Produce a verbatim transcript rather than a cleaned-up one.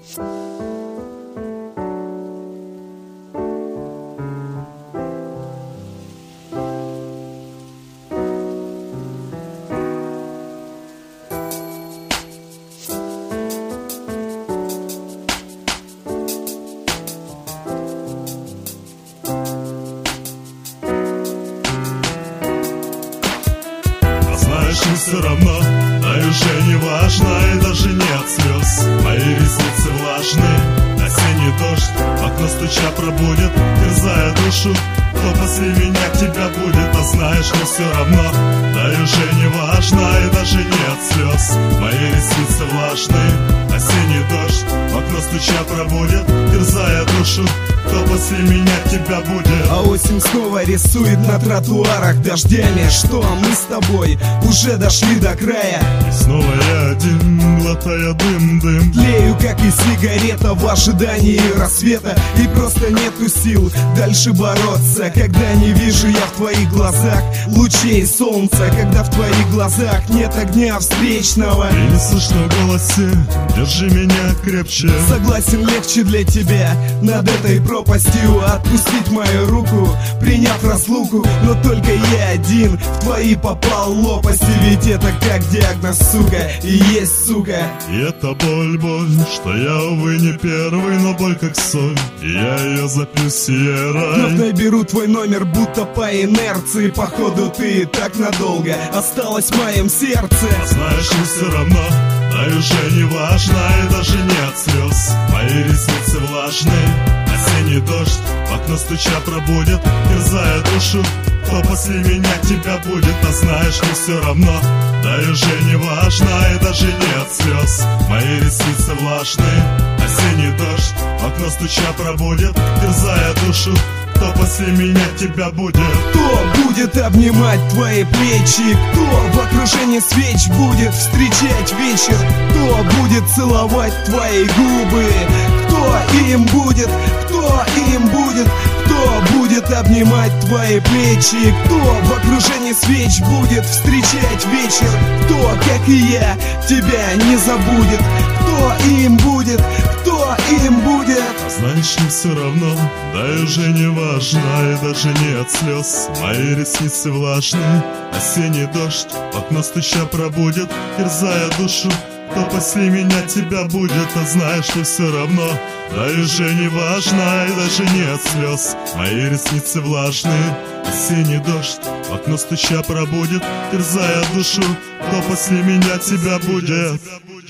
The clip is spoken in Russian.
И все равно, да и уже не важно, и даже нет слез. Мои ресницы влажные, осенний дождь в окно стуча пробудет, терзая душу. Кто после меня к тебя будет, а знаешь, мне все равно, да и уже не важно, и даже нет слез. Мои ресницы влажные, осенний дождь в окно стуча пробудет, терзая душу. Кто после меня к тебя будет? А осень снова рисует на тротуарах дождями, что мы с тобой уже дошли до края. И снова я один, глотая дым-дым, тлею, как и сигарета, в ожидании рассвета. И просто нету сил дальше бороться, когда не вижу я в твоих глазах лучей солнца, когда в твоих глазах нет огня встречного. И не слышно в голосе, держи меня крепче. Согласен, легче для тебя над этой пропастью отпустить мою руку, приняв разлуку. Но только я один в твои попал лопасти, ведь это как диагноз, сука, и есть сука. И это боль, боль, что я, увы, не первый, но боль как соль, и я ее запью серой. Вновь наберу твой номер, будто по инерции. Походу ты так надолго осталась в моем сердце. А знаешь, мне все равно, да и уже не важно, и даже нет слез. Мои ресницы влажные, осенний дождь в окно стуча пробудет, терзая душу. Кто после меня к тебя будет, а знаешь, мне все равно, да и уже не важно, и даже нет слез. Мои ресницы влажные, осенний дождь в окно стуча пробудет, терзая душу. Кто после меня к тебя будет? Кто будет обнимать твои плечи? Кто в окружении свеч будет встречать вечер? Кто будет целовать твои губы? Кто им будет? Кто им будет? Кто будет обнимать твои плечи? Кто в окружении свеч будет встречать вечер? Кто, как и я, тебя не забудет? Кто им будет? Кто им будет? Знаешь, не все равно, да и уже не важно, и даже нет слез. Мои ресницы влажные, осенний дождь в окно стуча пробудет, терзая душу. Кто после меня тебя будет, а знаешь, не все равно, да и уже не важно, и даже нет слез. Мои ресницы влажные, осенний дождь в окно стуча пробудет, терзая душу. Кто после меня тебя будет?